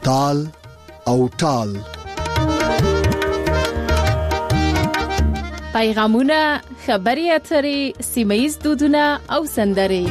تال او ټال. پیغامونه، خبري اترې، سیمه‌ییز دودونه او سندرې.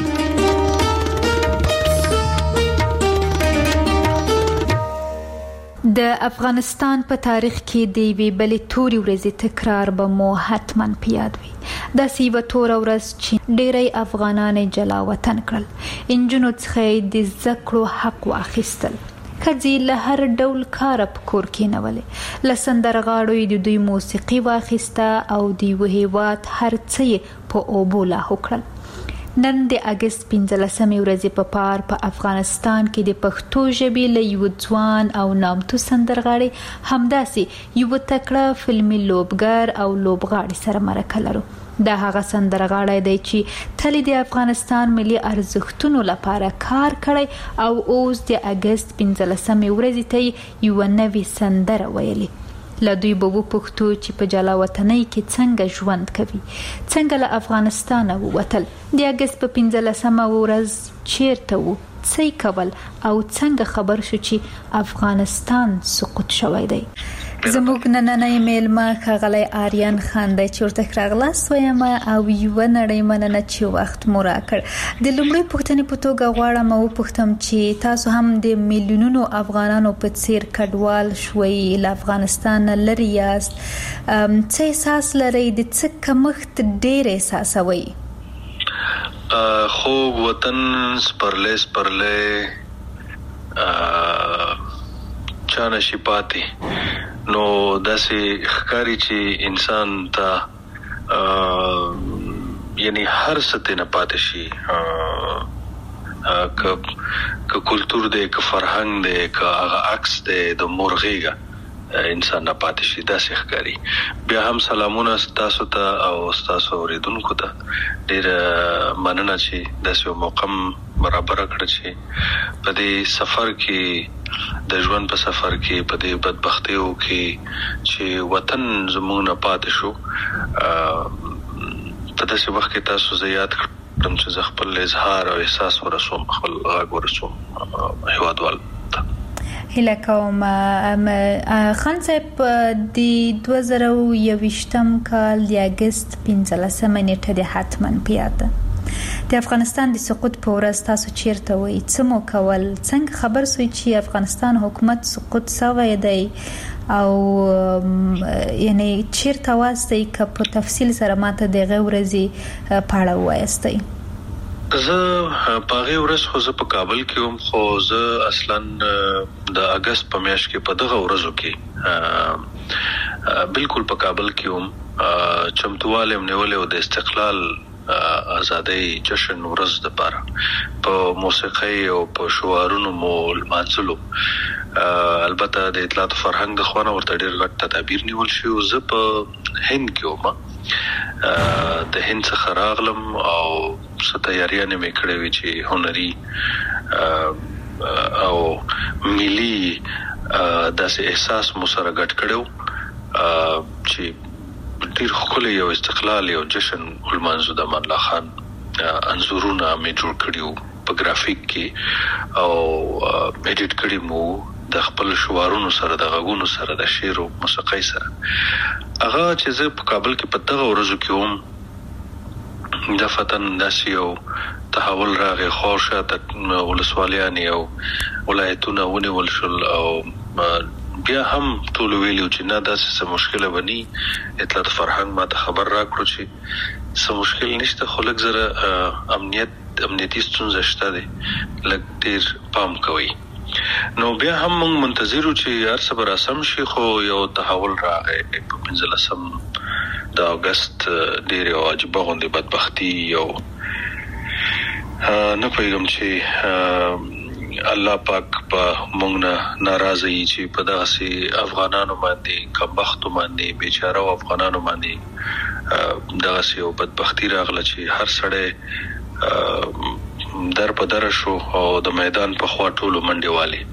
د افغانستان په تاریخ کې د یوې بلې تورې ورځې تکرار به مو حتماً په یاد وي. داسې یوه توره ورځ چې ډېری افغانان یې جلا وطن کړل. نجونو څخه یې د زده کړو حق واخیستل. ښځې له هر ډول کاره په کور کېنولې. له سندرغاړو یې د دوی موسیقي واخیسته او د یوه هېواد هر څه یې په اوبو لاهو کړل. نن د اګست 15 ورځې په پار په افغانستان کې د پښتو ژبې له یو ځوان او نامتو سندرغاړي همداسې یو تکړه فلمي لوبګر او لوبغاړي سره مرکه لرو. دا هغه سندرغاړی دی چې تل د افغانستان ملي ارزښتونو لپاره کار کړی او اوس د اګست 15 ورځې ته یو نوې سندره ویلي. له دوی به وپوښتو چې په جلا وطنۍ کې څنګه ژوند کوي، څنګه له افغانستانه ووتل، د اګست په 15 ورځ چیرته وو، څه یې کول او څنګه خبر شو چې افغانستان سقوط شوی دی. زموږ نننۍ میلمه ښاغلی آریان خان دی چې ورته راغلاست وایم او یوه نړۍ مننه چې وخت مو راکړ. د لومړۍ پوښتنې په توګه غواړم وپوښتم چې تاسو هم د میلیونونو افغانانو په څیر کډوال شوئ، له افغانستان لرې یاست، څه احساس لرئ، د څه کمښت ډېر احساسوئ؟ خوږ وطن سپرلی چا نشي پاتې. نو داسې ښکاري چې انسان ته یعنی هر څه ته نه پاتې شي، که کلتور دی، که فرهنګ دی، که هغه عکس دی د مورغېږه انسان نه پاتې شي، داسې ښکاري. بیا هم سلامونه تاسو ته او تاسو اوریدونکو ته. ډېر مننه چې داسې یو موقع برابر کړ چې په دې سفر کې، د ژوند په سفر کې، په دې بدبختیو کې چې وطن زموږ نه پاتې شو، په داسې وخت کې تاسو زه یاد کړم چې زه خپل اظهار او احساس ورسوم، خپل غږ ورسوم هیوادوال ته. هیله کوم خان صاحب د 2021 کال د اګست 15 نیټه د حتما په یاد ده. د افغانستان د سقوط په ورځ تاسو چیرته وئ، څه مو کول، څنګه خبر سوئ چې افغانستان حکومت سقوط شوی دی او یعنی چیرته واستئ؟ که په تفصیل سره ماته د هغې ورځې په اړه ووایاستئ. زه په هغې ورځ خو زه په کابل کې وم، خو زه اصلا د اګست په میاشت کې په دغه ورځو کې بالکل په کابل کې وم. چمتووالی م نیولی و د استقلال ازادۍ جشن ورځ دپاره، په موسیقۍ او په شعارونو مو لمانځلو. البته د اطلاعات و فرهنګ د خوا نه ورته ډېر غټ تدابیر نیول شوي. زه په هند کې وم، د هند څخه راغلم او څه تیاریانې مې کړې وې چې هنري او ملي داسې احساس مو سره ګډ کړی و چې ډېر ښکلی یو استقلال یو جشن ولمانځو. د امان الله خان انځورونه مې جوړ کړي وو په ګرافیک کې او ایډیټ کړي مو د خپل شعارونو سره، د غږونو سره، د شعر او موسیقۍ سره. هغه چې زه په کابل کې په دغه ورځو کې وم، دفتن داسې یو تحول راغی، خورشاته ولسوالیانې او ولایتونه ونیول شول او بیا هم ټول ویلو چې نه داسې څه مشکله بني. اطلاعات فرهنګ ما ته خبر راکړو چې څه مشکل نشته، خو لږ زره امنیتي ستونزه شته دی، لږ ډېر پام کوئ. نو بیا هم موږ منتظر وو چې هر څه به راسم شي، خو یو تحول راغی په 15 د اګست. ډېر یو عجیبه غوندې بدبختي او نه پوهېږم چې الله پاک په موږ نه ناراضه یي چې په دغسې افغانانو باندې، کمبختو باندې، بیچاره افغانانو باندې دغسې یو بدبختي راغله چې هر سړی در په دره شو او د میدان په خوا ټولو منډې والې.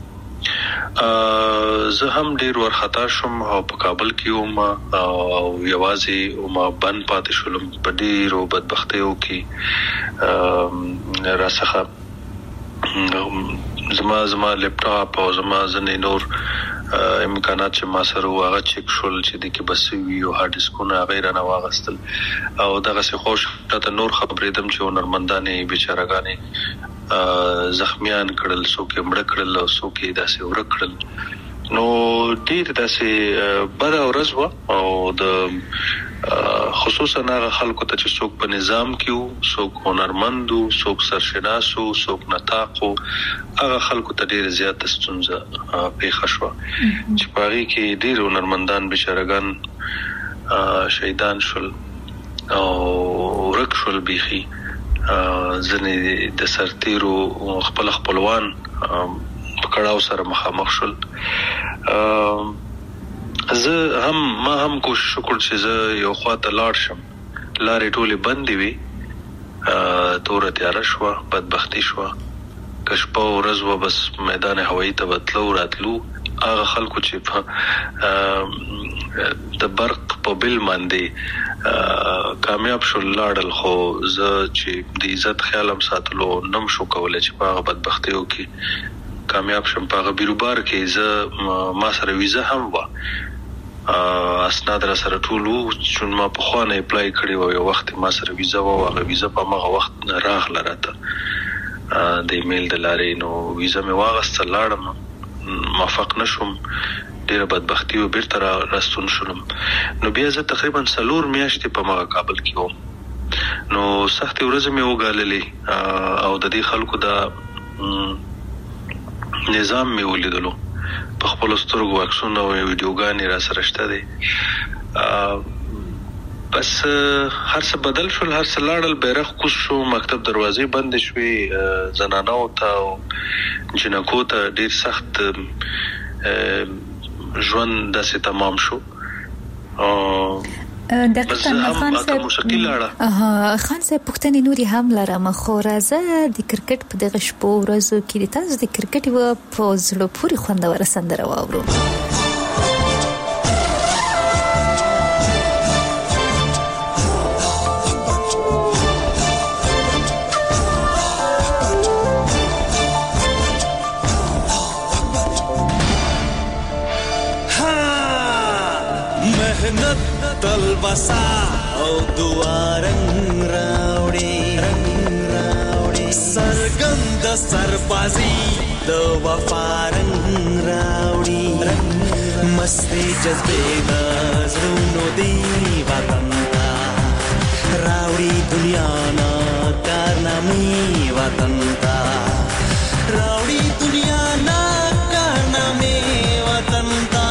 زه هم ډېر ورخطا شوم او په کابل کې وم او یوازې وم، بند پاتې شولم په ډېرو بدبختیو کې. راڅخه زما لپټاپ او زما ځنې نور امکانات چې ما سره واغه چک شول چې د کې بس وی او هارد ډیسکونه غیره نه واغستل او دغه څه خوش ته نور خبرېدم چې هنرمندانې بیچارهګانې زخمیان کړل څوک مړ کړل او څوک داسې ور کړل نو ډیر داسې بد ورځ و او د خصوصا هغه خلکو ته چې څوک په نظام کې وو څوک هنرمند وو څوک سرشناس وو څوک نطاق وو هغه خلکو ته ډیر زیات ستونزه پیښه شوه چې پاري کې ډیر هنرمندان بشرګان شهیدان شول او ورک شول بيخي ځنې د سرتیرو خپلوان پکړاو سره مخامخ شول ما هم کوشش وکړ چې زه یو خواته لاړ شم لارې ټولې بندې وي تور تیار شو بدبختی شو کشپه ورځ و بس میدان هوایی ته بتلو راتلو هغه خلکو چې د برق په بل باندې کامیاب شو لاړل خو زه چې د عزت خیالم ساتلو نم شو کولای چې په هغه بدبختیو کې کامیاب شم په هغه بیروبار کې زه ما سره ویزه هم و اسناد را سره ټولو چې ما په خوانه اپلای کړی و یو وخت ما سره ویزه و هغه ویزه په هغه وخت راغله راته د ایمیل د لارې نو ویزه مې واغسته لاړم موافق نشوم ډیره بدبختی و بیرته راستون شوم نو بیا زه تقریبا 4 میاشتې په مغه کابل کې وم نو سخت ورځې مې وګاللې او د دې خلکو د نظام مې ولیدلو په خپل سترګو عکسونه او ویډیوګانې را سره شته دي بس هر څه بدل شول هر څه لاړل بیرغ کوز شو مکتب دروازې بند شوې زنانو ته او جنکو ته ډیر سخت ژوند داسې تمام شو دقیقاً خان صاحب پښتني نوري هم لرم خو راځه د کرکټ په دغه شپو ورځو کې د تاسو د کرکټ و په زړه پورې خوندور سندره واورو تلوسا او دوارنگ راوڑی سرگند سربازی دو وفارنگ راوڑی مستی جذبے نظرونو دی وطن تا راوڑی دنیا نا کارنامی وطن تا راوڑی دنیا نا کارنامی وطن تا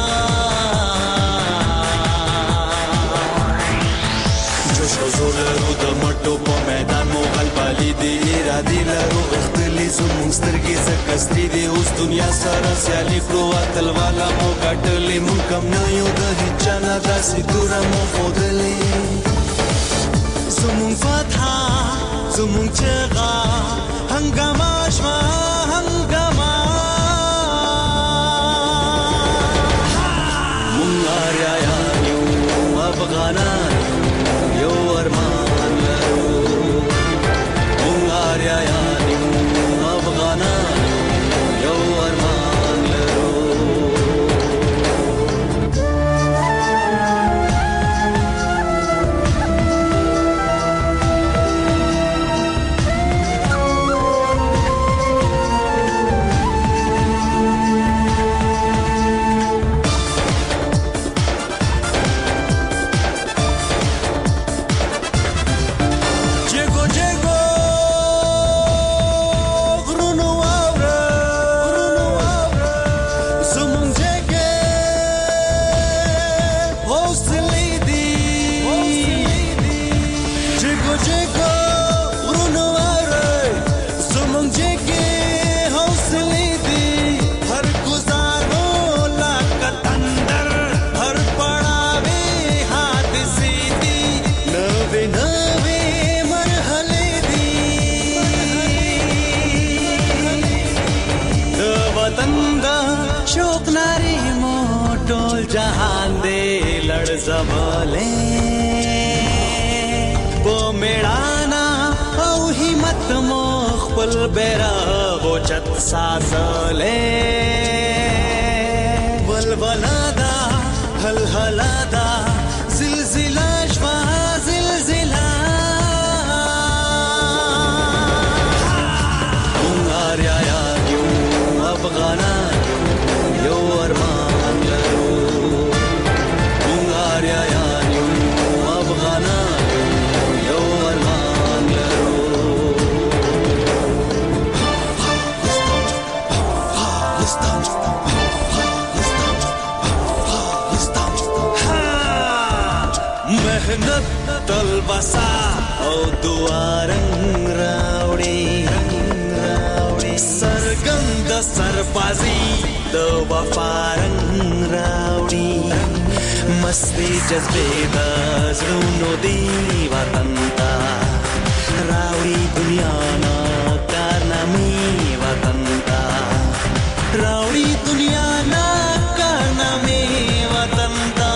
زولرو د مټو په میدان مو غلبالي دی ارادي لرو اختلی زموږ سترګې زکستې دی اوس دنیا سره سیالي کړو اتل والا مو ګټلې مونږ کم نه یو د هیچا نه داسې توره مو ښودلې زموږ فتح زموږ چغه هنګامه شوه هنګامه مونږ آریایان یو افغانان ارمان لرو مونږ آریایان یو افغانان یو ارمان لرو زباله په میړانا او همت مخ خپل بیرغ اوچت سازلې ولولادا هلهلادا زلزلہ شوا زلزلہ مونږه یا یو افغانان یو ارمان لرو مونږه یا یو افغانان یو ارمان لرو मेहनत तलबसा او دوارنګ راوړي سرګند سربازي د وفارنګ راوړي مستي جذبه د زړونو دی وطن تا راوړي دنیا نا کارنامي وطن تا راوړي دنیا نا کارنامي وطن تا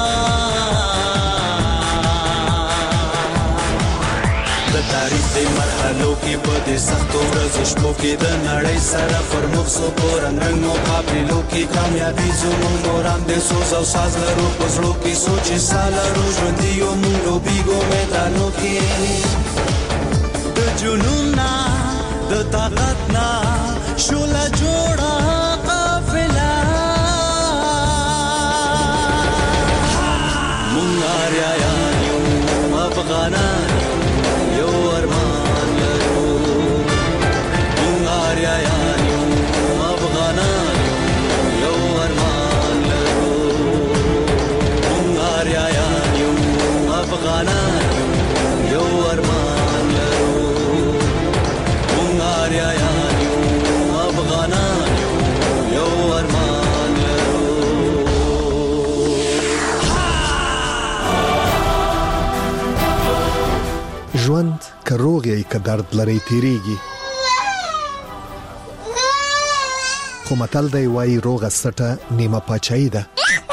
تاریخ د مرحلو کې په دې سختو ورځو شپو کې د نړۍ سره پر مخسو پورنګ مقابلو کې کامیابی زموږ نوران د سوز او ساز لرو پزړو کې سوچ سالارو ژوندۍ یو موږ لوبېږو میدانو کې د جنون نه د طاقت نه شوله جوړه قافله موږ اریایان یو افغانان یو ارمان لرو مونږ اریایان یو افغانان یو ارمان لرو مونږ اریایان یو افغانان یو ارمان لرو مونږ اریایان یو افغانان یو ارمان لرو ژوند که روغ یې که درد لري تیریږي خو متل دی وایي روغه سټه نیمه پاچاهي ده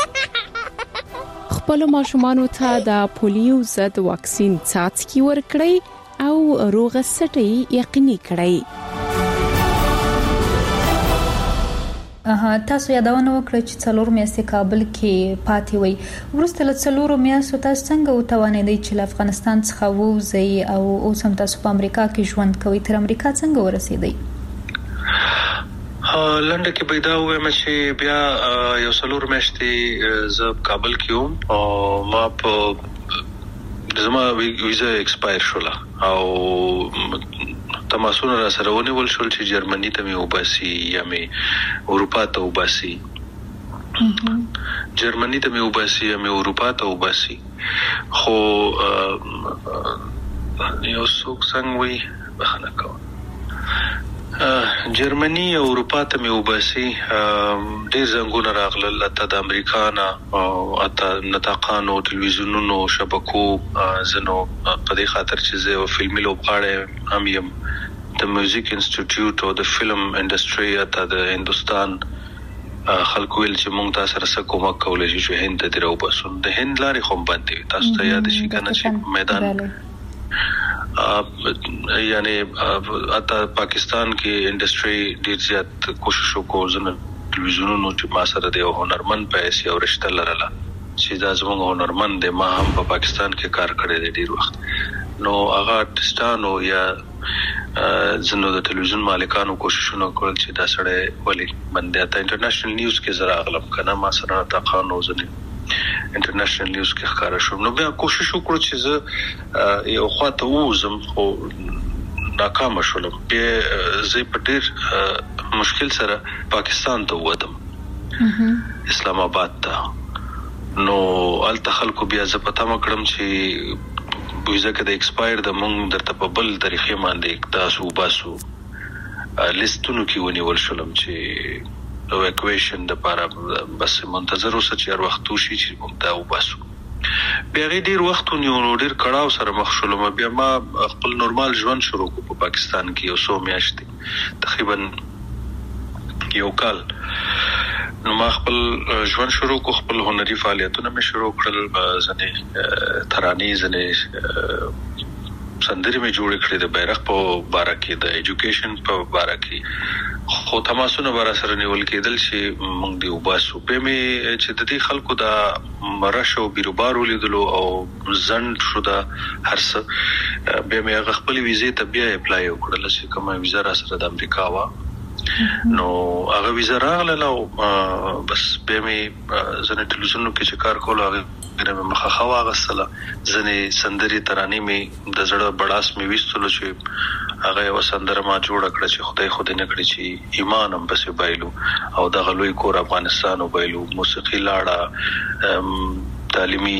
خپل ماشومانو ته د پولیو ضد واکسین څاڅکي ورکړئ او روغه سټه یقیني کړئ تاسو یادونه وکړه چې څلور میاشتې کابل کې پاتې وي ورسته له څلور میاشتو تاسو څنګه وتوانیدئ چې افغانستان څخه ووځئ او اوس هم تاسو په امریکا کې ژوند کوئ تر امریکا څنګه ورسېدئ لنډه کې پیدا ومه چې بیا یو څلور میاشتې زه کابل کې وم او ما په زما ویزا ایکسپایر شوله او تماسونه را سره ونیول شول چې جرمني ته مې وباسي یا مې اروپا ته وباسي جرمني ته مې وباسي یا مې اروپا ته وباسي خو یو څوک څنګه وي بخنه کوم جرمني او اروپا ته مې وباسي ډېر زنګونه راغلل ته د امریکا نه او اته نطاقانو ټلویزیونونو شبکو زنو په دې خاطر چې زه فلمي لوبغاړی هم یم د میوزیک انسټیټیوټ او د فلم انډستری ته د هندستان خلکو ویل چې مونږ تاسو سره کومک کولای شو چې هند ته درو بسون د هند لارې خو باندې تاسو ته یاد شي کنه چې میدان یعنی اته پاکستان کې انډستری ډیر زیات کوشش وکړ زنه ټلویزیونونو چې ما سره د هنرمند په حیثیت او رشتہ لرله چې دا زموږ هنرمند دی ما هم په پاکستان کې کار کړی دی ډیر وخت نو هغه آرټستانو یا زنو د ټلویزیون مالکانو کوششونه کول چې دا سړی ولی باندې ته انټرنیشنل نیوز کې زرا اغلب کنه ما سره تاقانو زنه انټرنیشنل نیوز کې ښکارا شو نو بیا کوشش وکړو چې زه یو خواته وزم خو ناکام شولم بیا زه په ډیر مشکل سره پاکستان ته ودم اسلام آباد ته نو الته خلکو بیا زه پته مکړم چې ویزا کې د ایکسپایر د مونږ درته په بل طریقې باندې تاسو باسو لیستونو کې ونیول شولم چې اواکویشن د لپاره بس منتظر اوسه چې هر وخت وشي چې مونږ دا وباسو بیا ډیر وخت نیو ډیر کړهو سره مخ شولم بیا ما خپل نورمال ژوند شروع کو په پاکستان کې یو 100 میاشتې تقریبا یو کال نو ما خپل ژوند شروع کو خپل هنري فعالیتونه مې شروع کړل ځنې ترانې ځنې سندري مې جوړ کړې د بیرغ په باره کې د ایجوکیشن په باره کې خو تماسونه بار سره نیول کېدل چې موږ دی وباسو په مې چې د دې خلکو دا مرشو بیروبارو لیدلو او زند شو دا هرڅ به مې خپل ویزه ته بیا اپلای وکړل چې کومه ویزه را سره د امریکا وا نو هغه ویزه راغله بس به مې زنه ټلویزیون کې چې کار کول هغه مې مخه خوا غسله زنه سندري ترانه مې د زړه بڑاس مې وستلو چې هغه وسندره ما جوړ کړ چې خدای خو دې نه کړی چې ایمان هم بس بایلو او د غلوی کور افغانستان وبایلو موسیقي لاړه تعلیمي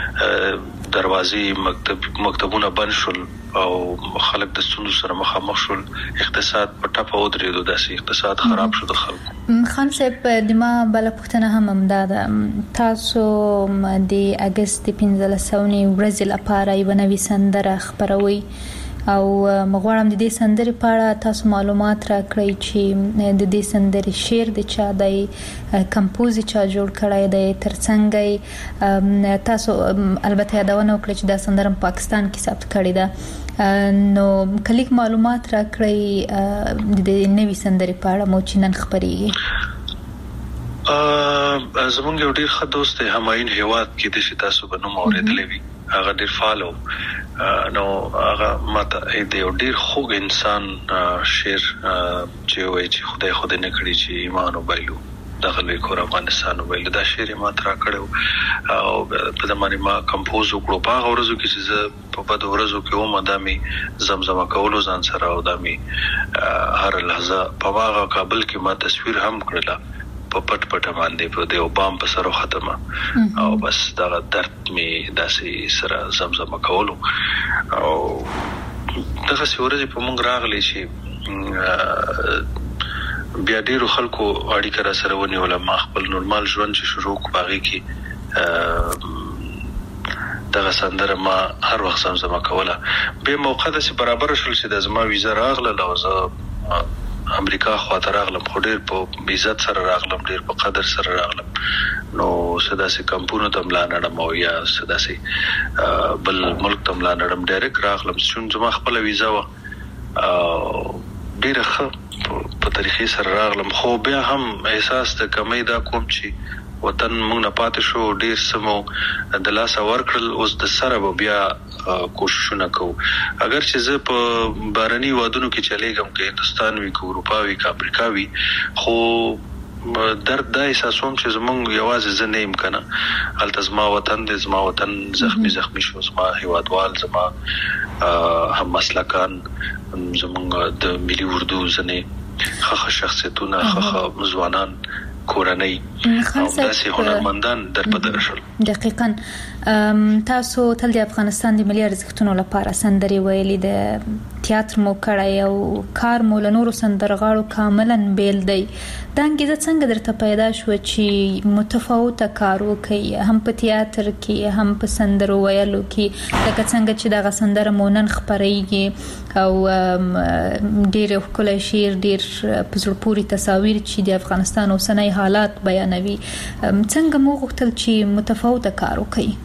دروازې مکتبونه بند شول او خلک د ستونزو سره مخامخ شول اقتصاد په ټاپه ودرېدو داسې اقتصاد خراب شو د خلکو خان صاحب د ما بل پښتنه هم امداده تاسو د اگست 15 ورځې لپاره یو نوې سندره خبروي او مغواړم د دې سندرې په اړه تاسو معلومات راکړئ چې د دې سندرې شعر د چا د کمپوز چا جوړ کړی دی ترڅنګ تاسو البته یادونه وکړئ چې دا سندره پاکستان کې ثبت کړې ده نو کلیک معلومات راکړئ د نوې سندرې په اړه مو چې نن خبرېږي زمونږ یو ډیر ښه دوست همایون هیواد کې د تاسو په نوم اوریدلې وي هغه ډیر فالو نو هغه ماته د یو ډیر خوږ انسان شعر چې وایي چې خدای نه کړی چې ایمان وبایلو دغه لوی کور افغانستان وبایلو دا شعر ما ترا کړو او په زمانه ما کمپوز وکړو په هغه ورځو کې چې په بده ورځو کې و مدامي زمزمه کولو ځان سره او دامي هر لحظه په هغه کابل کې ما تصویر هم کړله په پټ باندې په دیو بام په سره ختمه او بس دا درد می داسې سره زمزمه کولو او دغه سورې په مونږ راغلی چې بیا ډیرو خلکو اړیکه را سره ونیول ما خپل نورمال ژوند چې شروع باغی کې دغه سندره ما هر وخت زمزمه کوله به موقع د برابر شول چې د زما ویزه راغله لوزه امریکا خواته راغلم خو ډیر په عزت سره راغلم ډیر په قدر سره راغلم نو سداسي کمپونو ته ملانړم او یا سداسي بل ملک ته ملانړم ډایرک راغلم چې زما خپل ویزا و ډیر ښه په طریقې سره راغلم خو بیا هم احساس د کمی دا کوم چې وطن موږ نه پاتې شو ډیر سمو د لاس ورکړل اوس د سره بیا کوششونه کوو اگر چې زه په بارني وادونو کې چلےګم کې هندستان وی کو اروپا وی کا امریکا وی خو درد دا احساسوم چې زمونږ یوازې زه نه یم کنه التزما وطن د زما وطن زخمی شو زما هیوادوال زما هم مسلکان زمونږ د ملي اردو ځنې خخ شخصیتونه خخ ځوانان کورنۍ او داسې هنرمندان در بدل شول دقیقاً تاسو تل د افغانستان د ملي ارزښتونو لپاره سندري ویلي د تیاتر مو کړی او کار مو له نورو سندرغاړو کاملا بیل دی دا انګیزه څنګه درته پیدا شو چې متفاوته کار وکړئ هم په تیاتر کې هم په سندرو ویلو کې لکه څنګه چې دغه سندره مو نن خپرېږي او ډېر ښکلی شعر ډېر په زړه پورې تصاویر چې د افغانستان اوسنی حالات بیانوي څنګه مو غوښتل چې متفاوته کار وکړئ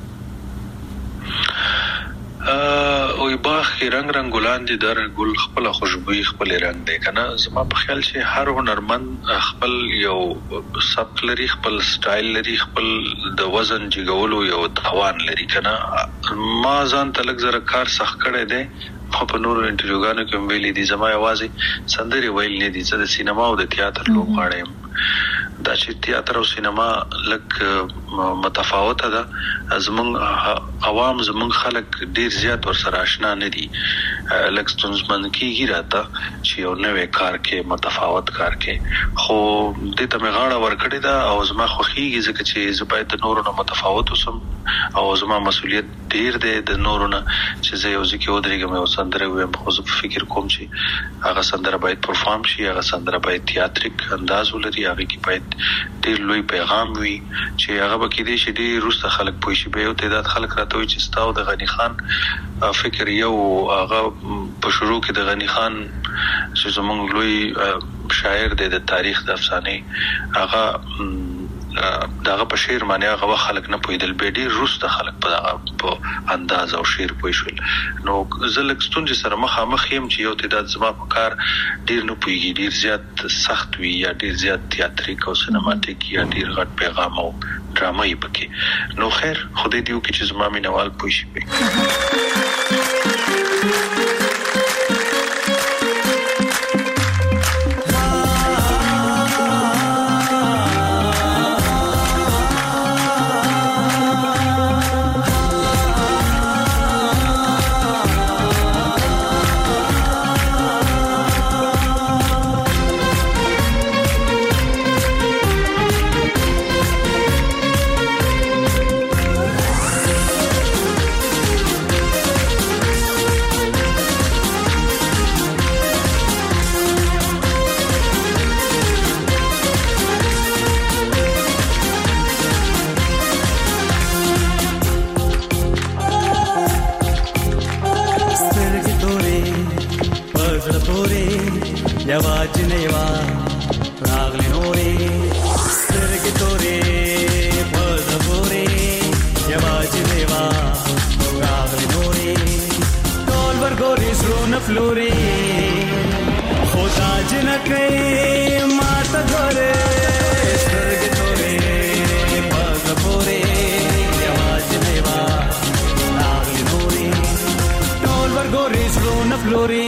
او باغ کې رنگ ګلان دي در ګل خپل خوشبوئی خپل رنگ دی کنه زما په خیال چې هر هنرمند خپل یو سبک لري خپل سټایل لري خپل د وزن جګولو یو توان لري کنه ما ځان تلک زره کار سخت کړی دی خو په نورو انټروګانو کې ویلي دي زما یوازې سندري ویل نه دي چې د سینما او د تیاتر لوبغاړم دا چې تیاتر او سینما لکه متفاوته ده زمونږ عوام زمونږ خلک ډیر زیات ورسره آشنا نه دي لکه ستونزمن کېږي راته چې یو نوې کار کې متفاوت کار کې خو دې ته مې غاړه ورکړې ده او زما خوښیږي ځکه چې زه باید د نورو نه متفاوت اوسم او زما مسؤلیت ډیر دی د نورو نه چې زه یو ځکه ودرېږم او سندره وایم خو زه فکر کوم چې هغه سندره باید پرفارم شي هغه سندره باید تیاتریک انداز ولري هغه کې باید ډیر لوی پیغام وي چې هغه به کې دي چې ډیر روسته خلک پوه شي به یو تعداد خلک راته وي چې ستاو د غنی خان فکر یو هغه په شروع کې د غنی خان چې زمونږ لوی شاعر دی د تاریخ د افسانه هغه دغه په شعر باندې هغه خلک نه پوهیدل به ډیر روسته خلک په انداز او شعر پوښول نو زلک ستونزې سره مخامخ یم چې یو تعداد زما په کار ډیر نه پوهیږي ډیر زیات سخت وي یا ډیر زیات تیاتریک او سینماتیک یا ډیر غټ پیغام او ډرامه یې پکې نو خیر خدای دې وکړي چې زما مینوال پوه شي یواج نیوا راغلی نورې سترګې تورې په زبورې یواج نیوا راغلی نورې ټول ورګورې زړونه فلورې خو تاج نه کوي ماته ګورې سترګې تورې په زبورې یواج نیوا راغلی نورې ټول ورګورې زړونه فلورې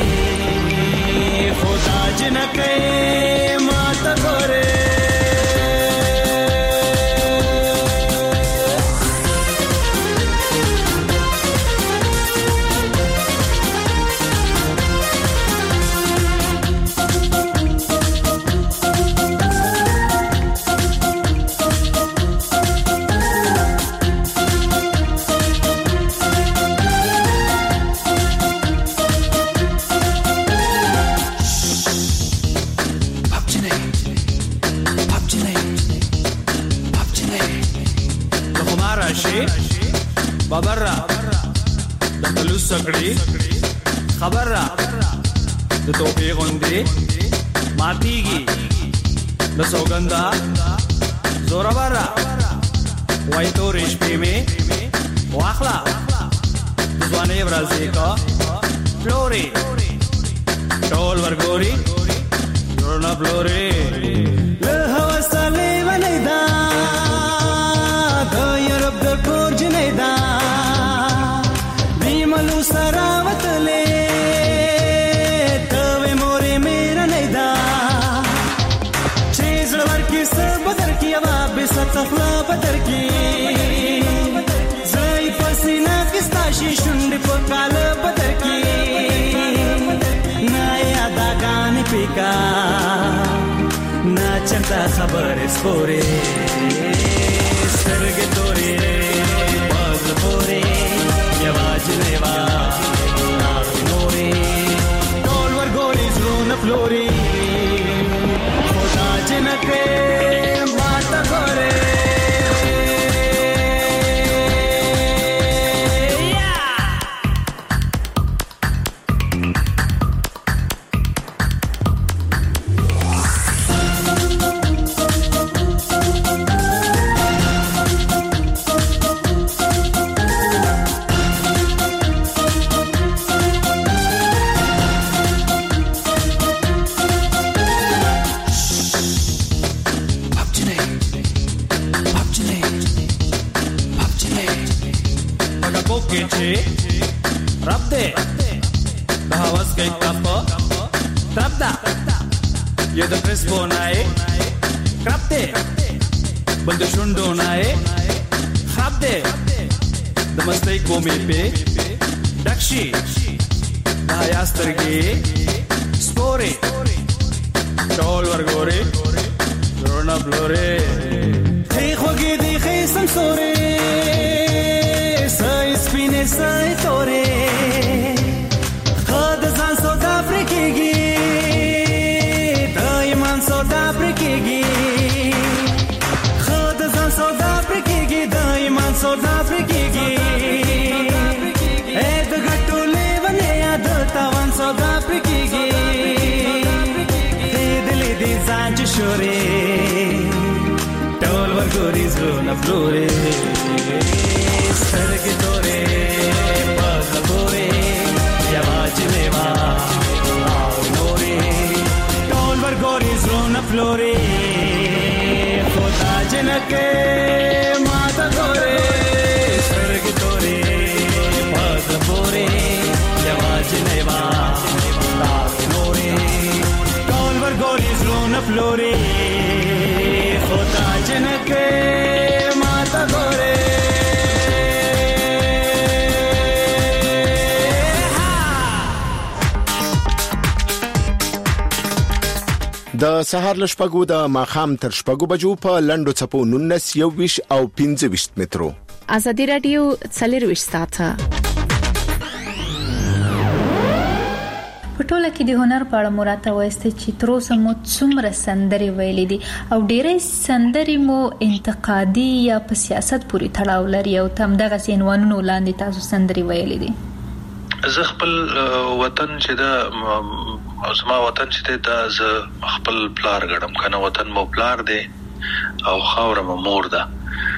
خدا جن کے مات گورے خبر را د خلوص سکړي خبر را د توفیق غوندي ماتيږي د سوګندا زورا برا وای تو رشپې می واخلا ځواني ورځي کا فلوري ټول ورګوري جوړنا فلوري له هوسلې ولېدا د یورپ د کور جنیدا دیملو سراوتلې ته مورې میرا نیدا چې زړور کې سب بدر کې وا به ستخلا بدر کې زای پسینا کستاشي شونډې په کال بدر کې نه یادا غان پکا نه چنتا خبر سپورې سترګې تورې پاز پورې یواج نیوا نورې ټول ورګوري زړونه فلوري خدا جنکه ماته ګورې رب دے بہاوز کے کپ تب دا یہ دا پریس بونائے کرب دے بلد شنڈونائے خراب دے دا مستی کومی پہ ڈکشی دا حیاسترگی سپوری ٹول ورگوری رونا بلوری خیخ وگی دی خیسم سوری سپینې سای تورې خد ځان سودا پرکېږي دایمان سودا پرکېږي خد ځان سودا پرکېږي دایمان سودا پرکېږي اې د ګټو لیونې یاد تاوان سودا پرکېږي دې دلې دې ځان چې شورې ټول ورګو زړونه فلوري سترګې تورې پزړه پورې یواز میوا او نورې ټول ورګوري زړونه فلوري خدا جنکه ماته ګورې سترګې تورې پزړه پورې یواز میوا او نورې ټول ورګوري زړونه فلوري خدا جنکه ماته ګورې د سهار لشپګو د ماخام تر شپګو بجو په لندو چپو 19 21 او 25 مترو. ازادي رادیو 24 ساعته په ټوله کې د هنر په اړه مراته وایسته چې تر اوسه مو څومره سندري ویلې دي او ډېرې سندري مو انتقادي یا په سیاست پورې تړاو لري او تم دغه عنوانونو لاندې تاسو سندري ویلې دي. زه خپل وطن چې دا زما وطن چې دا زه خپل پلار غړم کنه وطن مو پلار دی او خاور مو مور ده.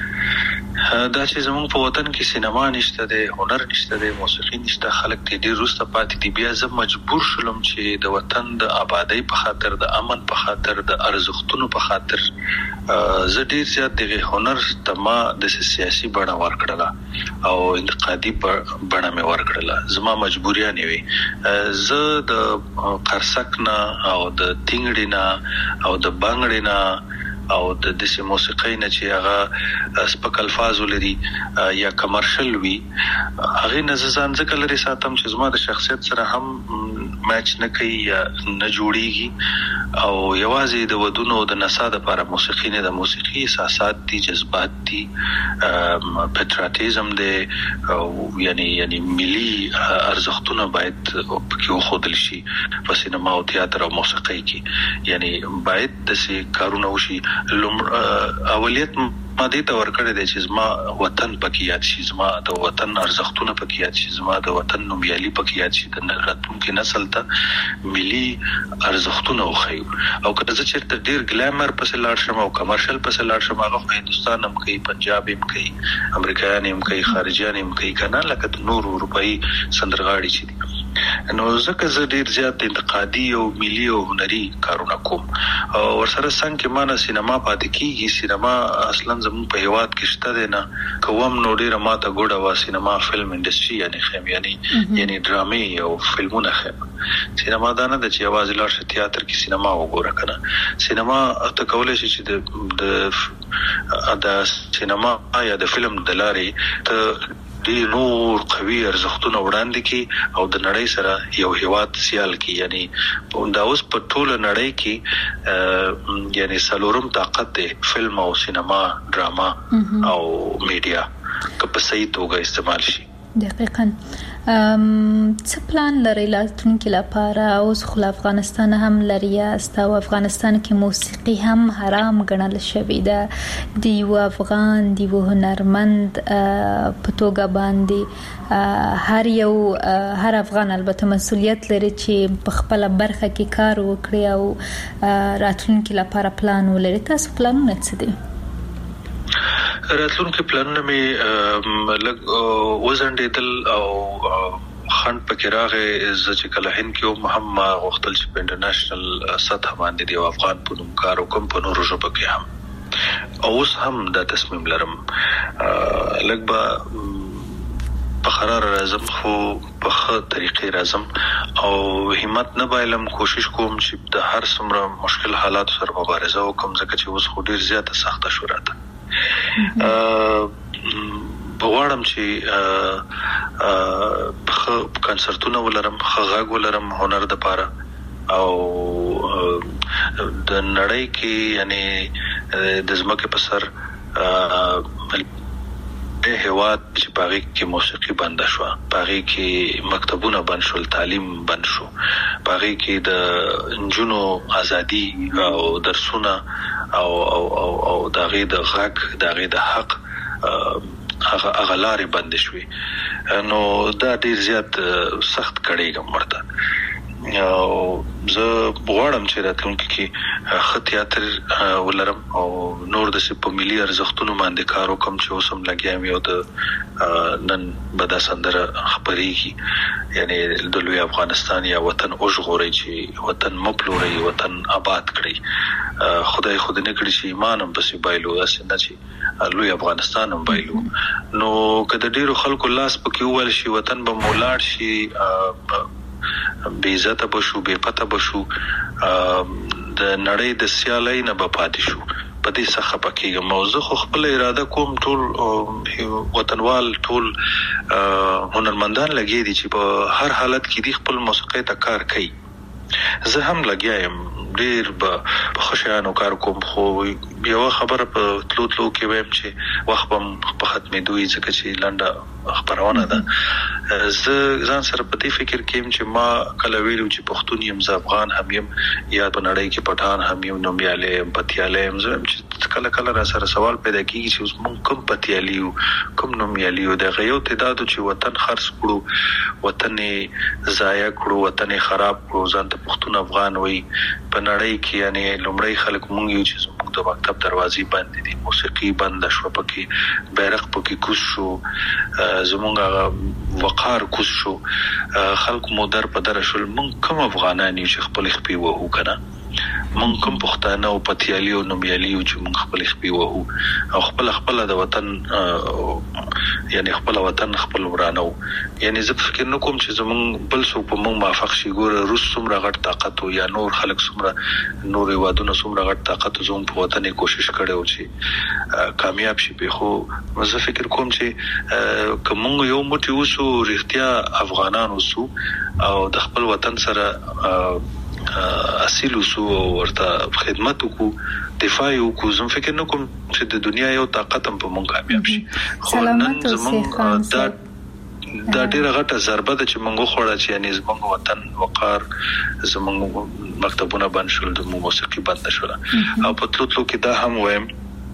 دا چې زموږ په وطن کې سینما نشته ده، هنر نشته ده، موسیقي نشته، خلک دې ډېر وروسته پاتې دي. بیا زه مجبور شولم چې د وطن د آبادی په خاطر، د امن په خاطر، د ارزښتونو په خاطر زه ډېر زیات د هنر ته ما د سیاسي بڼه ورکړله او انتقادي بڼه مې ورکړله. زما مجبوریه نه وي. زه د قرصک نه او د تینګړې نه او د بنګړې نه او د دې موسیقۍ نه چې هغه سپک الفاظ ولري یا کمرشل وي، هغه نه ځان ځکه لري ساتم چې زما د شخصیت سره هم میچ نه کوي یا نه جوړیږي. او یوازې د ودونو د نسا د لپاره موسیقي نه، د موسیقي احساسات دي، جذبات دي، پټریاټیزم دی، یعنی ملي ارزښتونه باید پکې وښودل شي په سینما او تیاتر او موسیقۍ کې. یعنی باید داسې کارونه وشي. اولیت ما دې ته ورکړی دی چې زما وطن پکې یاد شي، زما د وطن ارزښتونه پکې یاد شي، زما د وطن نومیالي پکې یاد شي، د راتلونکي نسل ته ملي ارزښتونه وښیو. او که زه چېرته ډېر ګلامر پسې لاړ شم او کمرشل پسې لاړ شم، هغه خو هندوستان هم کوي، پنجاب هم کوي، امریکایان هم کوي، خارجیان هم کوي که نه، لکه د نورو اروپایي سندرغاړي چې دي. نو ځکه زه ډېر زیات انتقادي او ملي او هنري کارونه کوم. او ورسره څنګه کې مانه سینما پاتې کیږي. سینما اصلا زموږ په هیواد کې شته دی نه، کوم نو ډېره ماته ګوډه وا سینما فلم انډستري یعنی ډرامې او فلمونه خیم. سینما دا نه ده چې یوازې لاړ شې تیاتر کې سینما وګوره کنه. سینما ته کولای شي چې د سینما یا د فلم د لارې ته ډېر نور قوي ارزښتونه وړاندې کړي او د نړۍ سره یو هیواد سیال کړي. یعنی دا اوس په ټوله نړۍ کې یعنی څلورم طاقت دی فلم او سینما، ډراما او میډیا که په صحیح توګه استعمال شي. دقیقاً. څه پلان لري راتلونکي لپاره؟ اوس خو افغانستان هم لري است او افغانستان کې موسیقي هم حرام ګڼل شوې ده. د یو افغان د یو هنرمند په توګه باندې هر افغان البته مسؤلیت لري چې په خپل برخه کې کار وکړي او راتلونکي لپاره پلان ولري. تاسو پلانونه څه دي؟ راتلونکي پلانونه مې لږ وزنډېدل او خند پکې راغی. زه چې کله هند کې وم هم غوښتل چې په انټرنیشنل سطح باندې د افغان په نوم کار وکړم په نورو ژبو کې هم. اوس هم دا تصمیم لرم. لږ به په قرار راځم خو په ښه طریقې راځم او همت نه بایلم. کوشش کوم چې د هر څومره مشکل حالات سره مبارزه وکړم ځکه چې اوس خو ډېر زیاته سخته شو راته. بغواړم چې کنسرتونه ولرم، ښه غږ ولرم هنر د پاره او د نړۍ کې یعنی د ځمکې په سر هیواد چې پاغي کې موسیقي بند شو، پاغي کې مکتبونه بند شول، تعلیم بند شو، پاغي کې د انجونو ازادي او درسونه او دغه د غږ دغه د حق هغه لارې بند شوي. نو دا ډیر زیات سخت کړي ګمړه. او زه غواړم چې راتلونکي کې ښه تیاتر ولرم او نور د په ملي ارزښتونو باندې کار وکم چې اوس هم لګیام یو د نن بدا سندره خبرېږي یعنی د لوی افغانستان یا وطن اوژغوري چې وطن مپلوري وطن آباد کړي خدای خود نه کړی چې ایمان هم بس بایلو اسنه چې لوی افغانستان هم بایلو نو کله ډیرو خلکو لاس پکې ول شي وطن به مولاړ شي بے عزت بشو بے پته بشو د نړۍ د سیالۍ نه به پاتې شو په دې څخه پکې موضوع خو خپل اراده کوم ټول وطنوال ټول هنرمندان لګي دي چې په هر حالت کې د خپل موسیقي ته کار کوي زه هم لګیایم ډیر په خوشاله کار کوم خو یو خبره په تلو کې وایم چې وخت په ختمې دوی ځکه چې لنډه خبرونه ده زه ځان سره په دې فکر کې چې ما کله ویلو چې پښتون یم ز افغان هم یم یا په نړۍ کې پټان هم یم نومیاله پتیاله زه چې کله را سره سوال پیدا کیږي چې موږ کوم پتیالیو کوم نومیالیو د غيو تعداد چې وطن خرڅ کړو وطن ضایع کړو وطن خراب کړو ځان ته پښتون افغان وای په نړۍ کې یعنی لومړی خلک مونږ یو چې زموږ د مکتب دروازې بندې دي موسیقي بند شو پکې بیرغ پکې کوز شو زموږ وقار کوز شو خلک مو در په در شول مونږ کوم افغانان یو چې خپل خپي وو کنه مونږ کوم پښتانه او پتیالي او نومیالي چې مونږ خپل خپي وو او خپل د وطن یعنی خپل وطن خپل ورانو یعنی زه فکر نکوم چې زمونږ بل څوک په مونږ مافق شي ګوره روس څومره غټ طاقت یا نور خلک څومره نور وادونه څومره غټ طاقت زموږ په وطن کوشش کړو چې کامیاب شي به خو زه فکر کوم چې کوم یو موټی وسو رښتیا افغانان وسو او د خپل وطن سره اصل وسو ورته خدمت وکړو دفاع وکړو زم فکر نکوم چې د دنیا یو طاقت هم په مونږ کامیاب شي خو نن زموږ دا ډیره غټه ضربه ده چې مونږ خوړه چې یعنی زموږ وطن وقار زموږ مکتبونه بند شول د موسیقي بند شول او په تلو کې دا هم وایم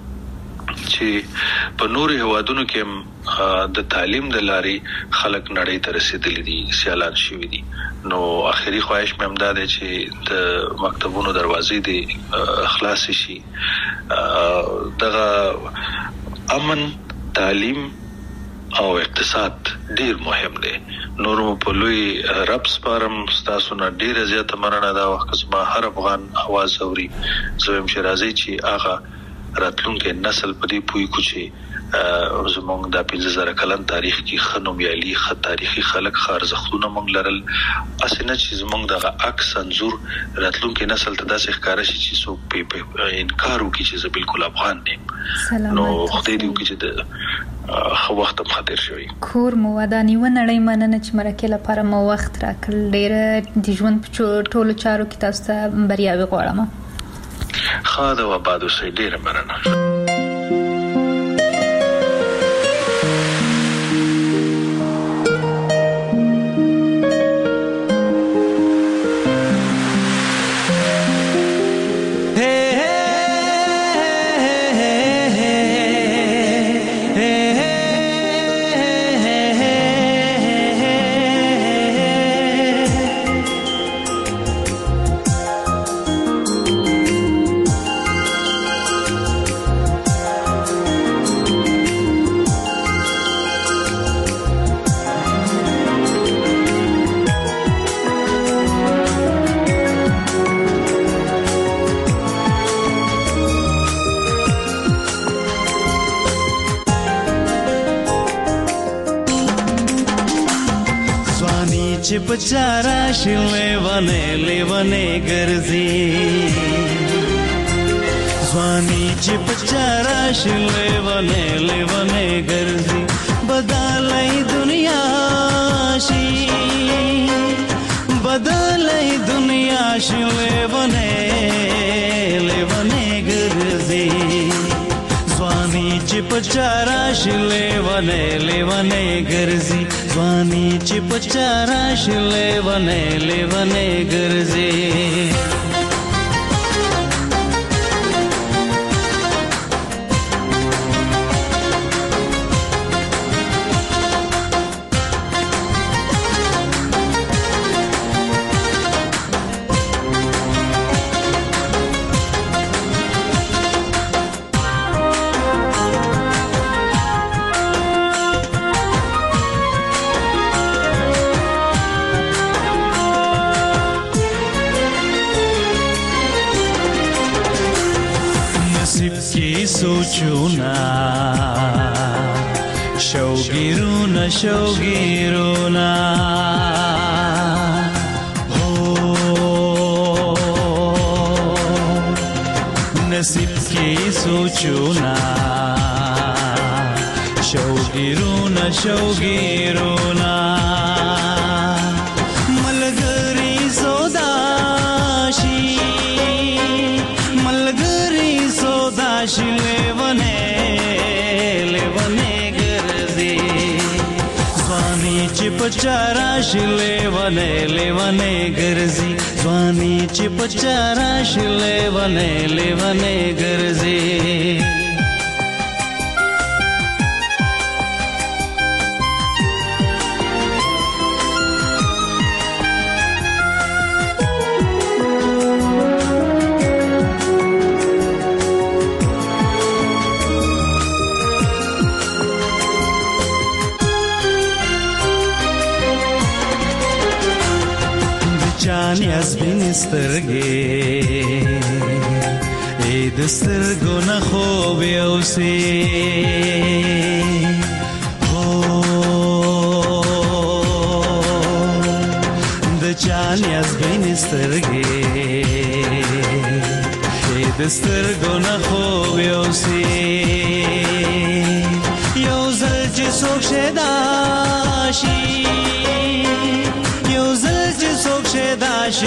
چې په نور هوادونو کې د تعلیم د لارې خلک نړۍ ته رسیدلي دي سیالان شوي دي نو اخري خواهش مې هم دا ده چې د مکتبونو دروازې دي خلاص شي دغه امن تعلیم او اقتصاد ډیر مهم دی نورو په لوی رب سپارم تاسو نه ډیر زیاته مننه دا وخت ما هر افغان आवाज اوري زویم چې راځي چې هغه راتلونکي نسل په دې پوي کوچي زمونږ د 15000 کلن تاریخ کې خنومیالي خ تاریخي خلک خارزختونه مونږ لرل اسنه چې زمونږ د عکس انزور راتلونکي نسل ته داسې ښکارا شي چې سو په انکار وکړي چې زه بالکل افغان نیم نو خدای دې وکړي چې د خو وخت هم خاطر شوی کور مو ودانی و نړۍ مننه چې مرکه لپاره مو وخت راکړل ډېر د ژوند په ټولو چارو کې تاسو ته بریاوي غواړم خاله و بعد اوسې ډېر مننه बचारा लेवने गर्जी स्वानी चिप चारा लेवने गर्जी बदलाई दुनिया लेवने गर्जी स्वानी चिप चारा लेवने गर्जी स्वानी चिप चारा लेवने गर्जी नसीब की सोचूना शौगिरूना शौगिरूना हो नसीब की सोचूना शौगिरूना शौगिरूना मलगरी सोदाशी लेवने गरजे स्वानी चिपचाराशी लेवने गरजे स्वानी चिपचाराशी लेवने गरजे Chanias binisterge edstergo na khobiausi ho the chanias binisterge edstergo na khobiausi yozal jisok shedashi दाशी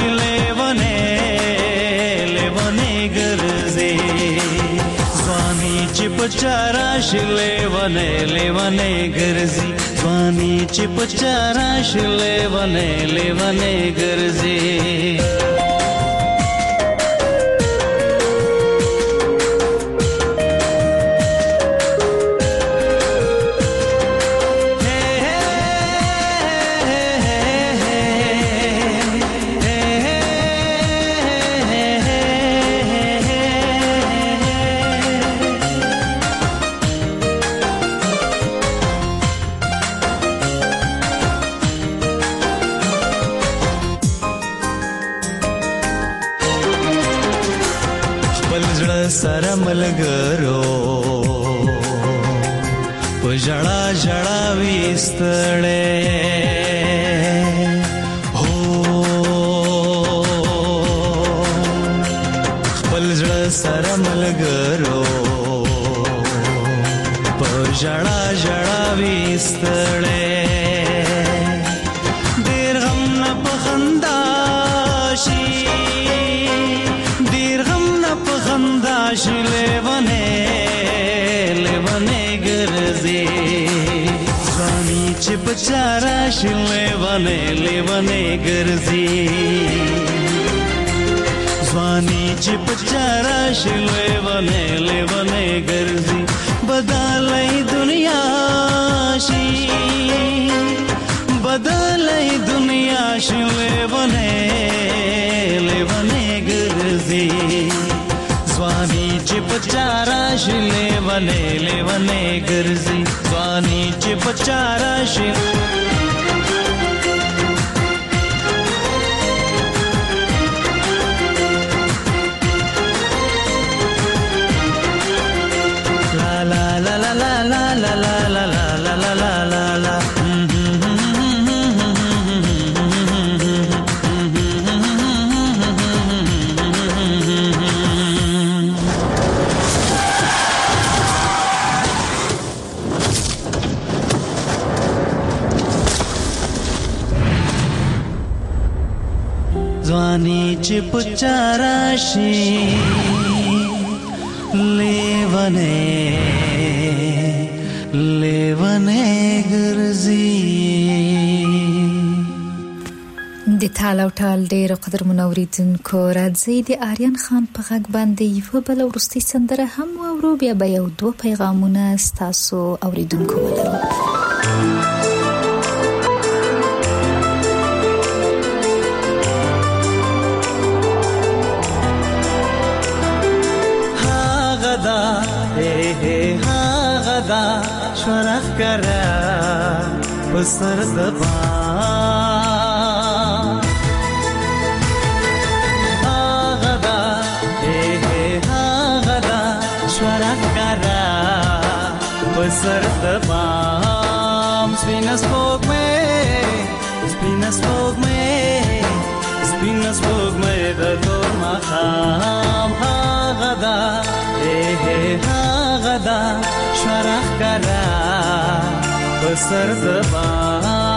लेवने गरजे स्वानी चिपचाराशी लेवने गरजे स्वानी चिपचाराशी लेवने गरजे सारा मलगरो पजड़ा जड़ा विस्तळे हो पलजड़ा सारा मलगरो पजड़ा जड़ा विस्तळे देर गम न पखंदाशी लेवने गरजे स्वानी चिपचाराशी लेवने गरजे स्वानी चिपचाराशी लेवने गरजे बदलै दुनियाशी लेवने गरजे स्वानी चिपचाराशी लेवने गरजे स्वानी चिपचाराशी la la la la la la la la la la la la la Swani चिपचाराशी लेवने गरजे د تال او ټال ډېر قدر منوریدونکو راځي د آریان خان په غږ باندې یو بل ورستي سندره هم اورو بیا به یو دوه پیغامونه ستاسو اوریدونکو ولرو غدا شرخ کرا بسر دبا غدا غدا بسر دبام سپینس پوک میں د تور مخام غدا غدا شرح کرا بسر دبام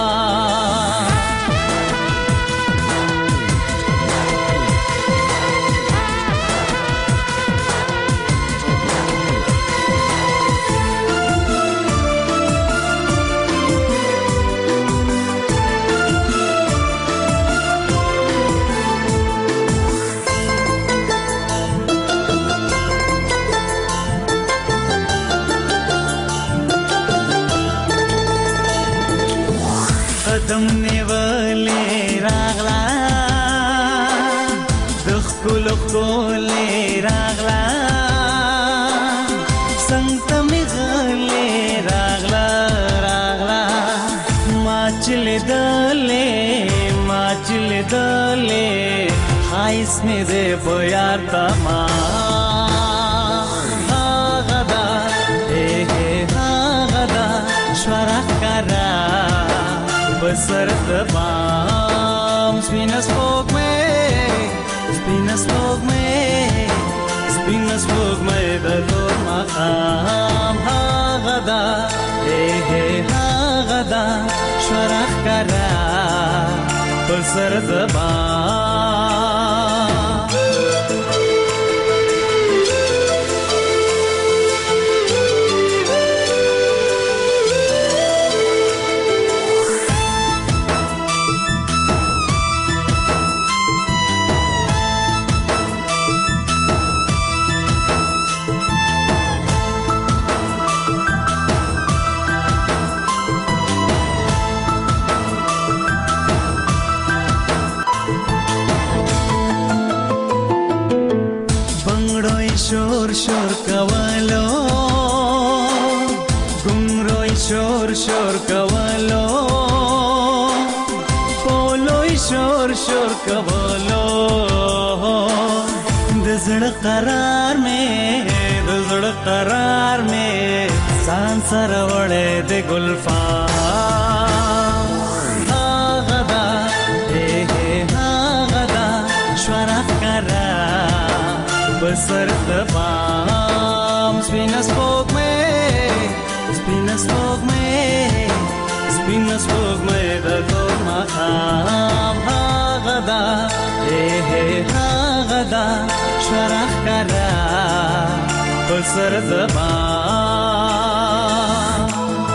قدم نیولې راغلا دخ کولې راغلا څنګه مې غلې راغلا ما چلې دلې خایس مې دې په یار تما غدا غدا شورا کرا بسر دبام سپینس پوک میں د تور مقام غدا غدا شورا کرا بسر دبام شور کولو گمروی شور کولو پولوی شور کولو دزړ قرار میں سان سر وړې د ګلفام غدا غدا شورا کرا بسر دبام سپینس پوک میں د تور مخام غدا غدا شورا کرا بسر دبام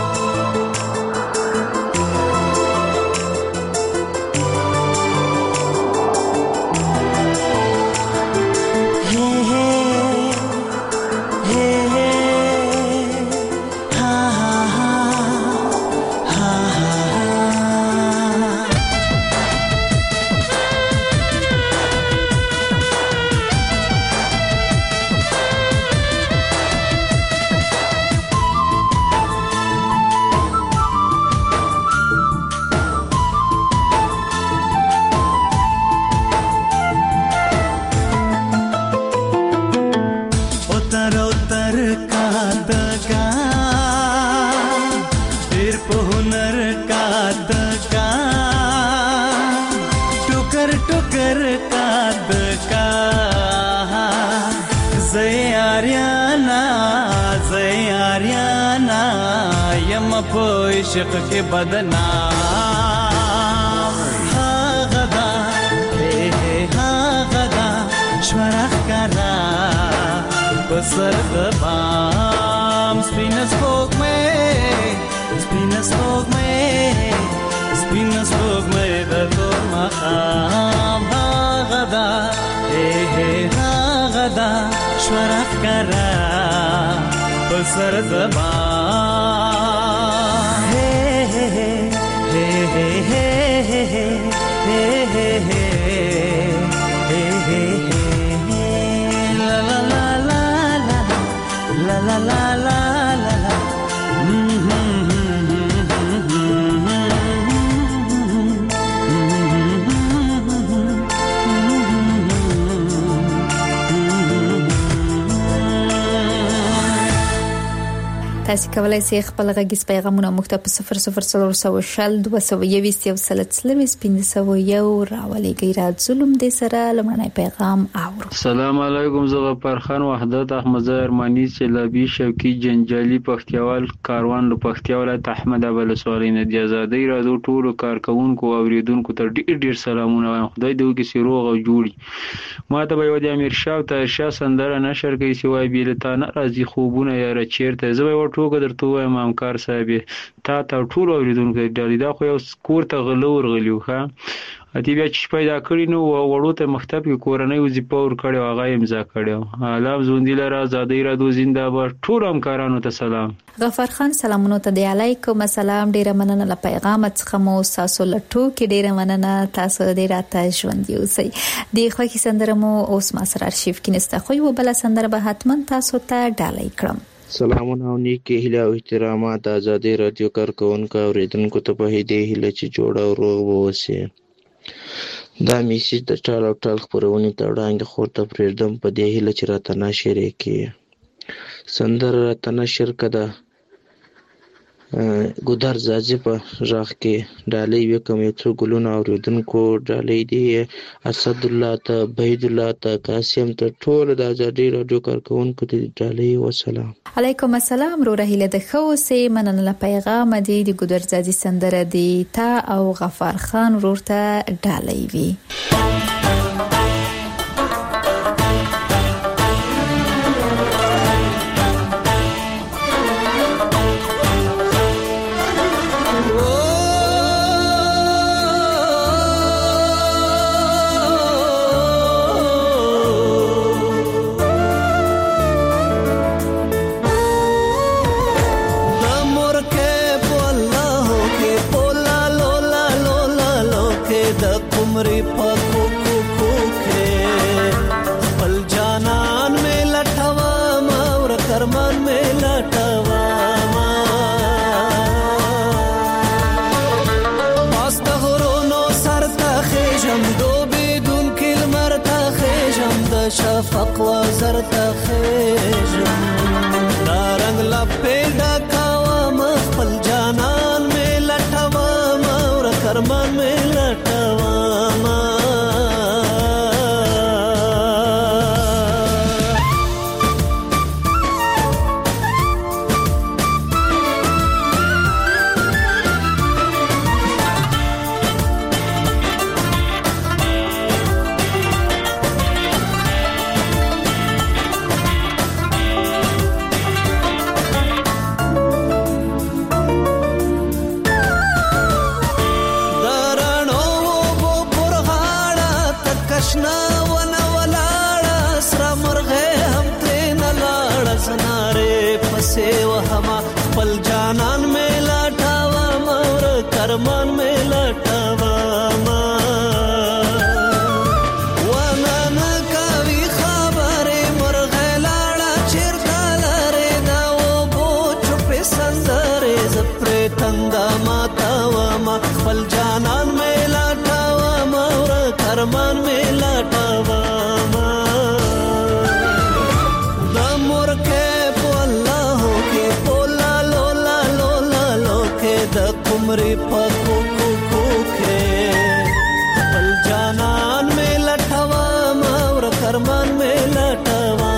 टुकर का ज़यारियाना यम पो इश्क के बदनाम गदा श्वरा करा बसर दबाम स्पिनस फोक में दो मकाम गदा गदा श्वरा करा बसर दबाम la la la la la la la la la la تاسو کولای شئ خپل غږیز پیغامونه موږ ته په 0020221501 راولېږئ. را ظلم دې سره لمړنی پیغام اورو. السلام علیکم، زه غفار خان وحدت احمد ارمانی چلابی شوقي جنجالي پختیوال کاروان له پختیا ولایت احمد ابل سوالینه د آزادۍ راځو ټولو کارکونکو او اوریدونکو ته ډیر سلامونه وایم. خدای دې وکړي چې روغ او جوړي. ما ته به یو د امیر شاه او طاهر شاه سندره نشر کوي چې وای بیلتانه راځي خوبونه یا چیرته. زه به ټوګه درته وایم همکار صاحب تا ټول اوریدونکو دا خو یو کور ته غلور غلیو ښه اتی بیا چې پیدا کړی نو وړو ته مکتب کې کورنۍ وظیفه ور کړو هغه امضا کړو. الله زوندی لره آزادۍ را دو زنده‌باد. ټول همکارانو ته سلام. غفار خان سلامونه ته دی علیکم السلام. ډیره مننه له پیغام څخه مو تاسو لټو کې ډیره مننه. تاسو دې راته ژوند یوسئ. د خوښي سندره مو اوس ما سره ارشیف کې نسته خو یو بل سندره به حتما تاسو ته ډالۍ کړم. سلامونه او نیکی هیله او احترامات آزادۍ رادیو کارکونکو او اوریدونکو ته په دې هیله چې جوړ او روغ ووسئ. دا میسیج د ټال او ټال خپرونې ته وړاندې خور ته پرېږدم په دې هیله چې راته نشر یې کړي. سندره راته نشر کړه ګودر زاځي په غږ کې ډالۍ وکم یو څو ګلونه اوریدونکو ډالۍ دی اسد الله ته بهید الله ته قاسم ته ټول د آزادۍ رادیو کارکونکو ته ډالۍ وسلام. علیکم السلام. رو رهیله د خوسه مننه له پیغام دی د ګودر زاځي سندره دی تا او غفار خان ورته ډالۍ وی. شفق و زرد خیجم دارنگ لپی ڈکاوا مخفل جانان میں لٹوا مور کرمان میں لٹوا पल जानन में लटावा मोर करमन में लटावा वनन कवि खबरे मोर गलाड़ा चिरकालरे दाओ बो चुपे संदरे जप्रे तंगा मातावा पल जानन में लटावा मोर करमन में लटावा दमोर के पोला हो के पोला د कुमरी पको को के पल जानन में लटवा मोर करमान में लटवा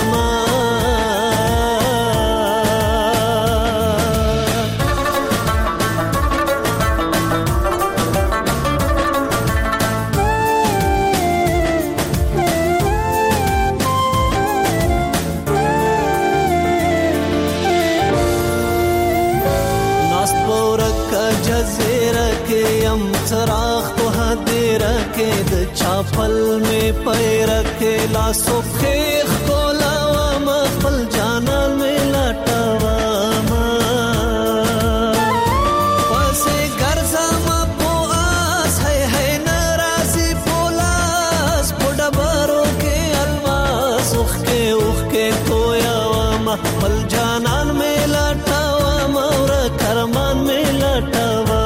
चराग तो हदे रखे द चापल में पैर के लासो खेख को लावा मफल जाना में लटावा पसे गर्जा मा पो आस है नाराजी पोलास पोडबरो के अलवास उख के तोयावा मफल जाना में लटावा मोर करमान में लटावा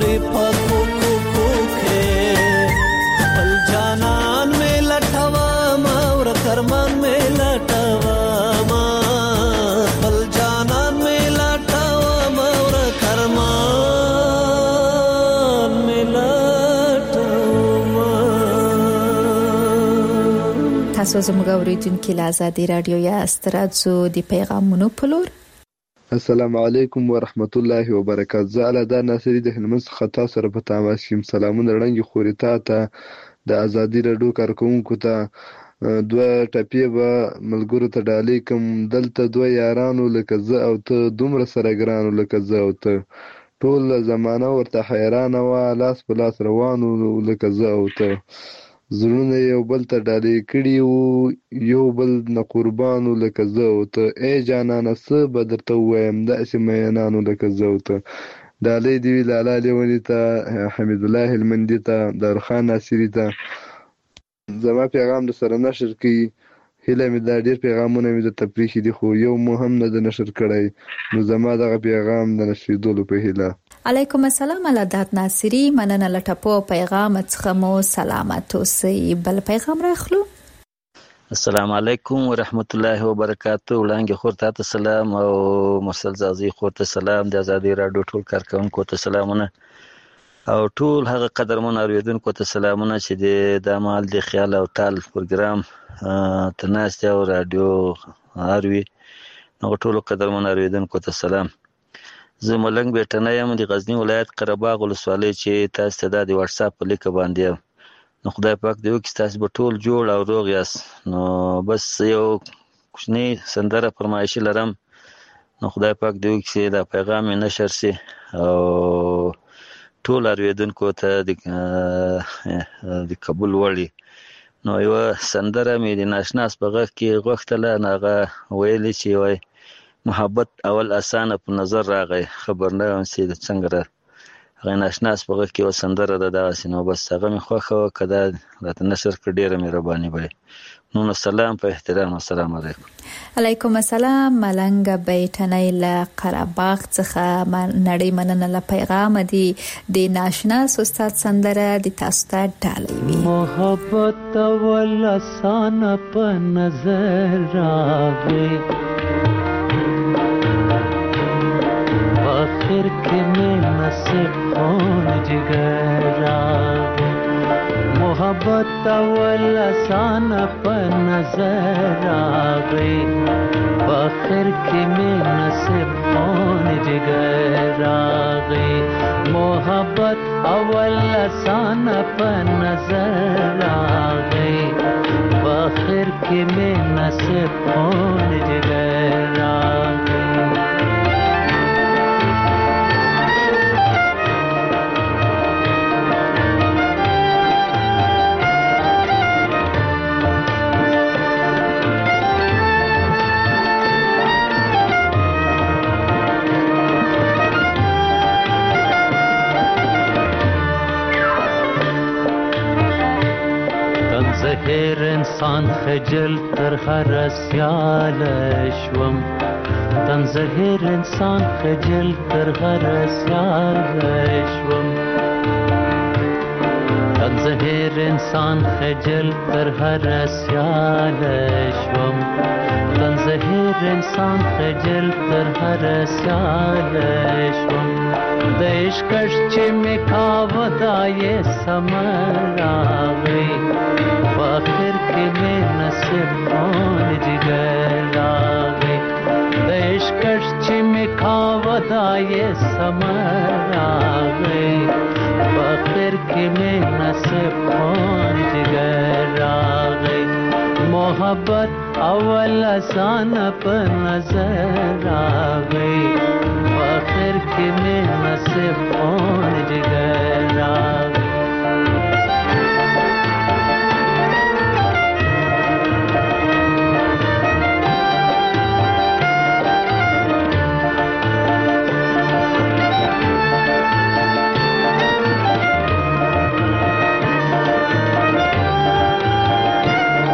معرفت کو کے بل جانان میں لٹھوا مور کرمان میں لٹھوا بل جانان میں لٹھوا مور کرمان میں لٹھوا. تاسو زموږ اوریدونکو له آزادي رادیو یاست. راځو د پیغامونو په لور. السلام علیکم ورحمت الله وبرکاته. زه علادار ناصری د هلمند څخه تاسو سره په تماس یم. سلامونه رنګ خوري ته د آزادي رادیو کارکونکو ته دوه ټپې به ملګرو ته ډالۍ کوم. دلته دوه یارانو لکه زه او ته دومره سره ګرانو لکه زه او ته ټول زمانه ورته حیرانه وه لاس په لاس روانو لکه زه او ته زړونه یو بل ته ډالۍ کړي وو یو بل نه قربانو لکه زه او ته ای جانانه څه به درته ووایم داسې مینانو لکه زه او ته. ډالۍ دې وي لالا لیوني ته حمید الله هلمندي ته دارخان ناصري ته. زما پیغام در سره نشر کړي هیله مې دا ډېر پیغامونه مې درته پرېښي دي خو یو مو هم نه د نشر کړی نو زما دغه پیغام د نشریدلو په هیله. علیکم السلام علادات ناصری. مننه له ټپو پیغام څخه مو سلامت اوسئ. بل پیغام راخلو. السلام علیکم ورحمت الله وبرکاته. وړاندې خور ته سلام او مرسل زازي خور ته سلام. د آزادي رادیو ټول کارکونکو ته سلامونه او ټول هغه قدرمن اوریدونکو ته سلامونه چې د مال د خیال او تال پروګرام تناسته او رادیو اروي نو ټول قدرمن اوریدونکو ته سلام. زه ملنګ بیٹنه یم د غزنی ولایت قرهباغ ولسوالۍ چې تاسو ته د واتس اپ په لیک باندې نو خدای پاک دې وکړي تاسو به ټول جوړ او روغ یاست. نو بس یو کوچنی سندره فرمایشي لرم نو خدای پاک دې وکړي دا پیغام نشر شي او ټول اوریدونکو ته د قبول وړي. نو یو سندره مې د ناشناس په غږ کې غوښتله هغه ویلي چې وای محبت اول اسانه په نظر راغی خبر نه وم چې څنګه هغه ناشناس په غږ کې یو سندره ده دغسې نو بس هغه مې خوښه وه که دا راته نشر کړه ډېره مهرباني به نو سلام په احترام. السلام علیکم. علیکم السلام. ملنګ بیٹنی له قرهباغ څخه نړۍ مننه له پیغام دی د ناشناس استاد سندره د تاسو ته ډالۍ وي. محبت اول اسانه په نظر راغی آخر کے میں نصیب خون جگر آگے محبت اول آسان پر نظر آگئی آخر کے میں نصیب خون جگر آگئی محبت اول آسان پر نظر آگئی آخر کے میں نصیب خون جگر آگئی. زهر انسان خجل تر هر سیال شوم تن زهر انسان خجل تر هر سیال شوم تن زهر انسان خجل تر هر سیال شوم تن زهر انسان خجل تر هر سیال شوم د عشقش چې میکاو دای سمر راغی آخر کے میں نصیب خون جگر آگئی د عشقش چې میکاو دای سمر آگئی آخر کے میں نصیب خون جگر آگئی محبت اول آسان پر نظر آگئی آخر کے میں نصیب خون جگر آگئی.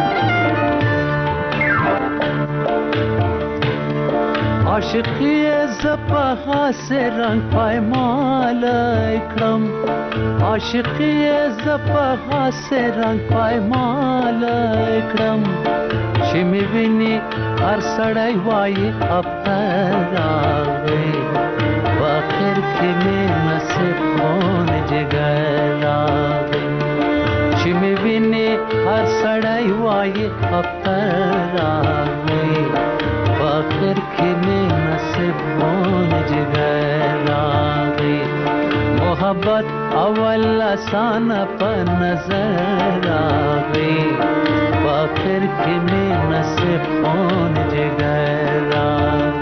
عاشقی زپا حاسه رنگ پایمال اکرم عاشقی زپا حاسه رنگ پایمال اکرم چې می ویني هر سړی وایي اختر راغی په اخر کې می نصیب خون جګر راغی چې می ویني هر سړی وایي اختر راغی په اخر کې می نصیب خون جګر راغی محبت اول آسان په نظر راغی آخر کې می نصیب خون جګر راغی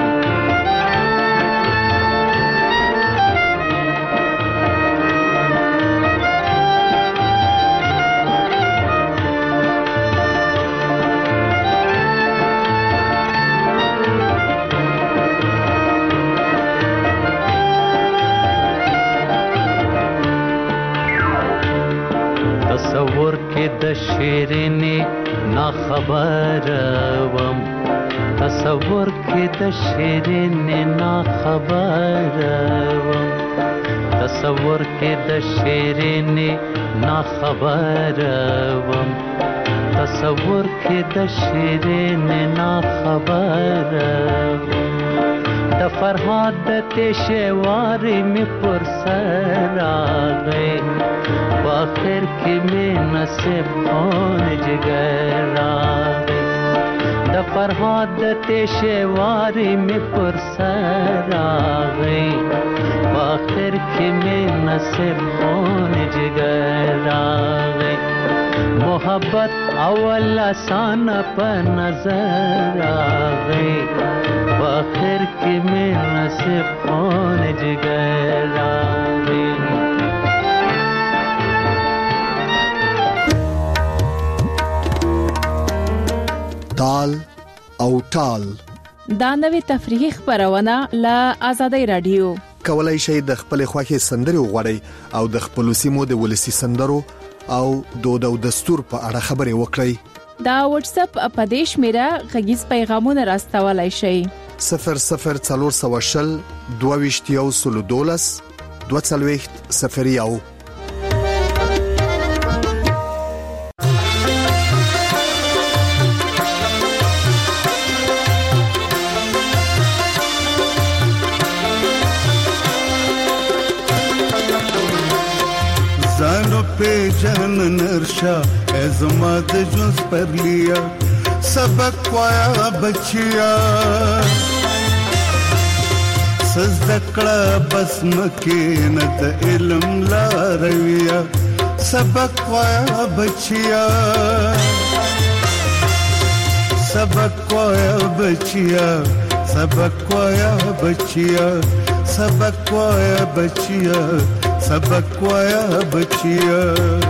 تصور کې د شیرینې نا خبر وم تصور کې د شیرینې نا خبر وم تصور کې د شیرینې نا خبر وم تصور کې د شیرینې نا خبر وم د فرهاد د تشوارې می پر سر راغی آخر کې می نصیب خون جګر راغی د فرهاد د تشوارې می پر سر راغی آخر کې می نصیب خون جګر راغی محبت اول آسان په نظر راغی آخر کې می نصیب خون جګر راغی تال او ټال دا نوې تفریحي خبرونه له آزادۍ رادیو کولای شئ د خپل خوښي سندري وغوړئ او د خپل سیمو د ولسی سندرو او دود او دستور په اړه خبري وکړئ دا واتس اپ اپدیش میرا غږیز پیغامونه راستولای شئ 0040 22 20 पे जान नरशा एज़माद जुज़ पर लिया सबक पाया बचिया सजदकड़ा बसम के नत इल्म ला रविया सबक पाया बचिया सबक पाया बचिया सबक पाया बचिया सबक पाया बचिया सबक पाया बचिया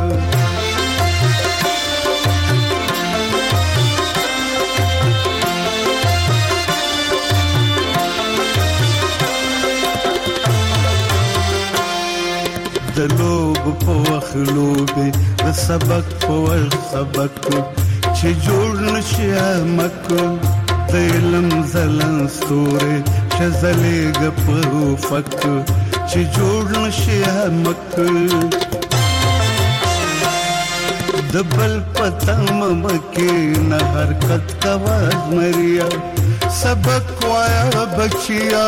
दलोब पोख लोबे सबक पोल सबक चे जोड़न श्यामक दिलम जलन सूरे शजले गपरू फक चे जोड़न श्यामक दबल पतम मके न हरकत कवाज मरिया सबक वाया बचिया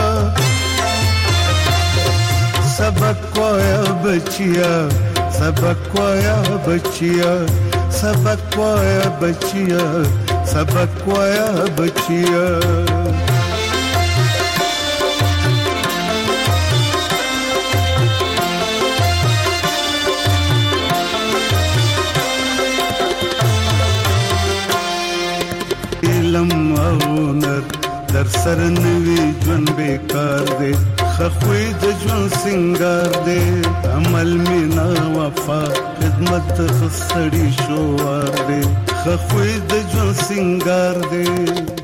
सबक वाया बचिया सबक वाया बचिया सबक वाया बचिया सबक वाया बचिया در सरनवी जन बेकार दे खखुई द जन सिंगार दे अमल में ना वफा खिदमत खसड़ी शोवार दे खखुई द जन सिंगार दे